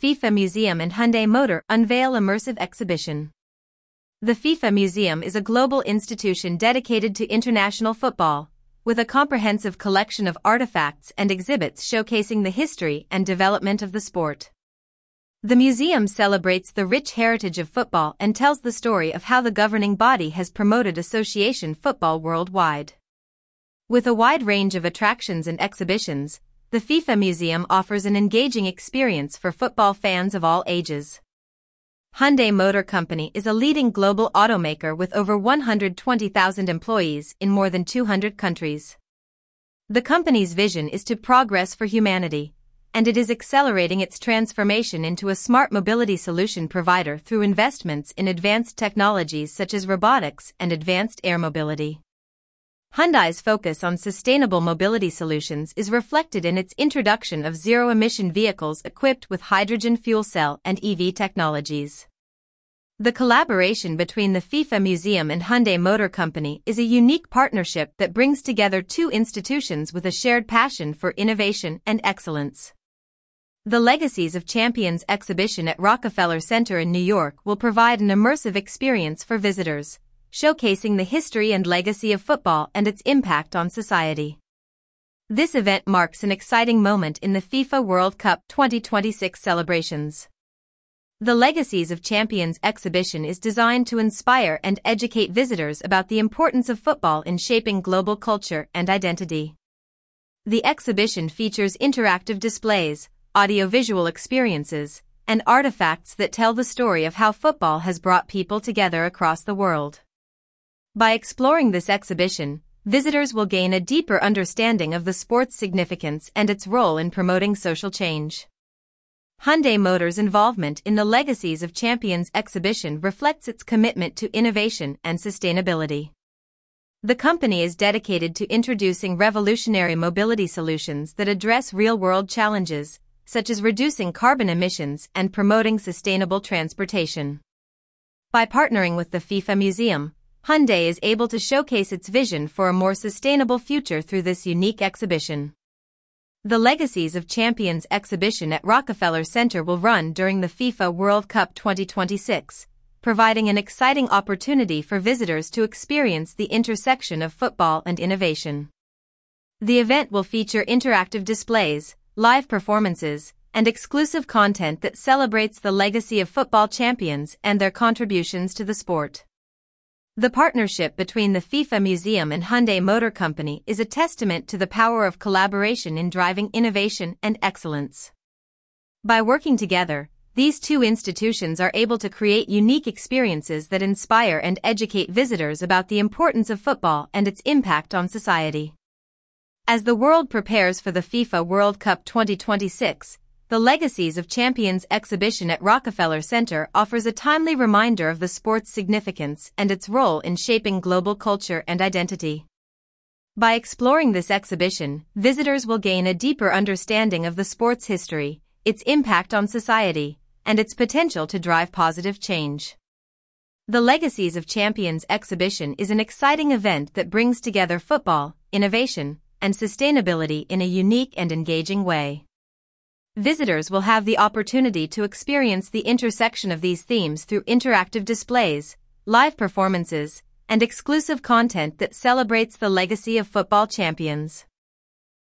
FIFA Museum and Hyundai Motor unveil immersive exhibition. The FIFA Museum is a global institution dedicated to international football, with a comprehensive collection of artifacts and exhibits showcasing the history and development of the sport. The museum celebrates the rich heritage of football and tells the story of how the governing body has promoted association football worldwide. With a wide range of attractions and exhibitions, the FIFA Museum offers an engaging experience for football fans of all ages. Hyundai Motor Company is a leading global automaker with over 120,000 employees in more than 200 countries. The company's vision is to progress for humanity, and it is accelerating its transformation into a smart mobility solution provider through investments in advanced technologies such as robotics and advanced air mobility. Hyundai's focus on sustainable mobility solutions is reflected in its introduction of zero-emission vehicles equipped with hydrogen fuel cell and EV technologies. The collaboration between the FIFA Museum and Hyundai Motor Company is a unique partnership that brings together two institutions with a shared passion for innovation and excellence. The Legacies of Champions exhibition at Rockefeller Center in New York will provide an immersive experience for visitors, showcasing the history and legacy of football and its impact on society. This event marks an exciting moment in the FIFA World Cup 2026 celebrations. The Legacies of Champions exhibition is designed to inspire and educate visitors about the importance of football in shaping global culture and identity. The exhibition features interactive displays, audiovisual experiences, and artifacts that tell the story of how football has brought people together across the world. By exploring this exhibition, visitors will gain a deeper understanding of the sport's significance and its role in promoting social change. Hyundai Motor's involvement in the Legacies of Champions exhibition reflects its commitment to innovation and sustainability. The company is dedicated to introducing revolutionary mobility solutions that address real-world challenges, such as reducing carbon emissions and promoting sustainable transportation. By partnering with the FIFA Museum, Hyundai is able to showcase its vision for a more sustainable future through this unique exhibition. The Legacies of Champions exhibition at Rockefeller Center will run during the FIFA World Cup 2026, providing an exciting opportunity for visitors to experience the intersection of football and innovation. The event will feature interactive displays, live performances, and exclusive content that celebrates the legacy of football champions and their contributions to the sport. The partnership between the FIFA Museum and Hyundai Motor Company is a testament to the power of collaboration in driving innovation and excellence. By working together, these two institutions are able to create unique experiences that inspire and educate visitors about the importance of football and its impact on society. As the world prepares for the FIFA World Cup 2026, the Legacies of Champions exhibition at Rockefeller Center offers a timely reminder of the sport's significance and its role in shaping global culture and identity. By exploring this exhibition, visitors will gain a deeper understanding of the sport's history, its impact on society, and its potential to drive positive change. The Legacies of Champions exhibition is an exciting event that brings together football, innovation, and sustainability in a unique and engaging way. Visitors will have the opportunity to experience the intersection of these themes through interactive displays, live performances, and exclusive content that celebrates the legacy of football champions.